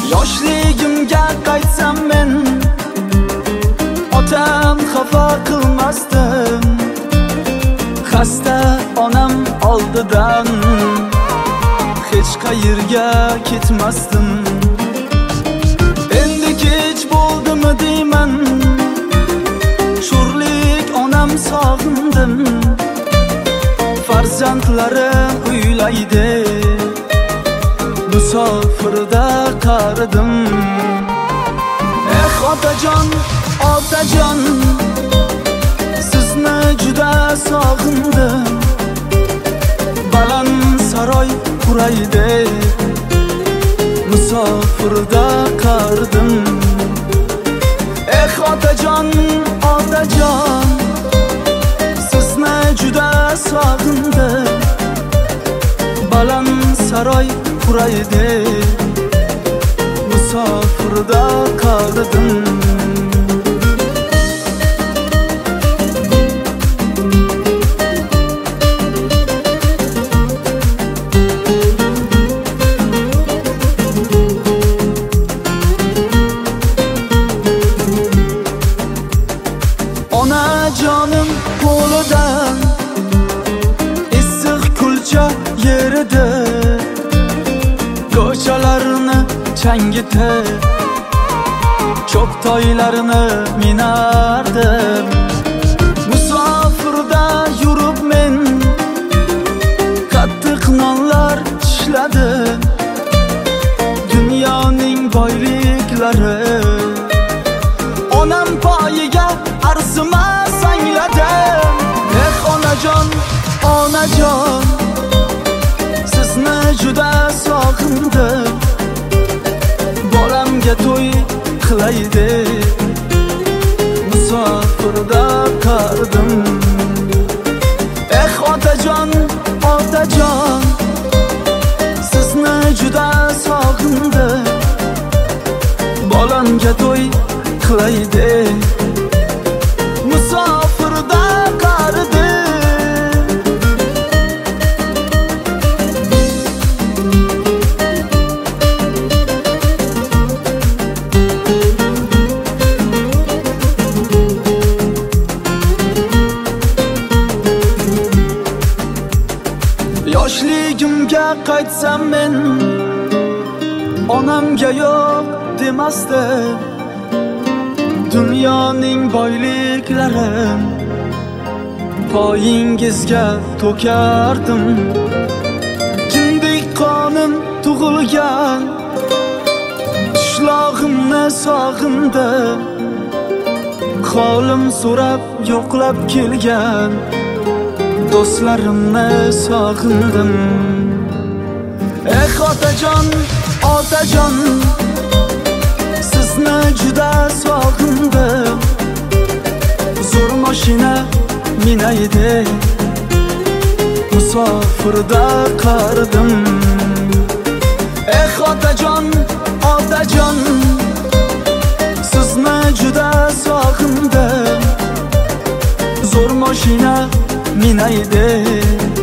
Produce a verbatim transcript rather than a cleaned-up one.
Yoshligimga qaytsam men, otam xafa qilmasdim. Xasta onam oldidan hech qayerga ketmasdim. Endi kech bo'ldimi deyman, sho'rlik onam sog'indim. Farzandlarim uylaydi, musofirda qaridim. Eh otajon, otajon, sizni juda sog'indim. Baland saroy quraydi, musofirda qaridim. Eh otajon, otajon, sizni juda sog'indim. Baland saroy quraydi, musofirda qaridim. Onajonim qo'lidan issiq kulcha yerida, ko'chalarni changitib, cho'ptoylarini minardim. Musofirda yurib men qattiq nonlar tishladim. Dunyoning boyliklari onam poyiga arzimas angladim. Eh onajon, onajon, sizni juda sog'indim. Bolamga to'y qilaydi, musofirda qaridim. Eh otajon, otajon, sizni juda sog'indim. Bolamga to'y qilaydi, musofirda qaridim. Yoshligimga qaytsam men, onamga yo'q demasdim. Dunyoning boyliklarim poyingizga to'kardim. Kindik qonim tug'ilgan qishlog'imni sog'indim. Qolim so'rab yo'qlab kelgan do'stlarimni sog'indim. Eh otajon, otajon, sizni juda sog'indim. Zo'r mashina minaydi, musofirda qaridim. Eh otajon, otajon, sizni juda sog'indim. Zo'r mashina minaydi,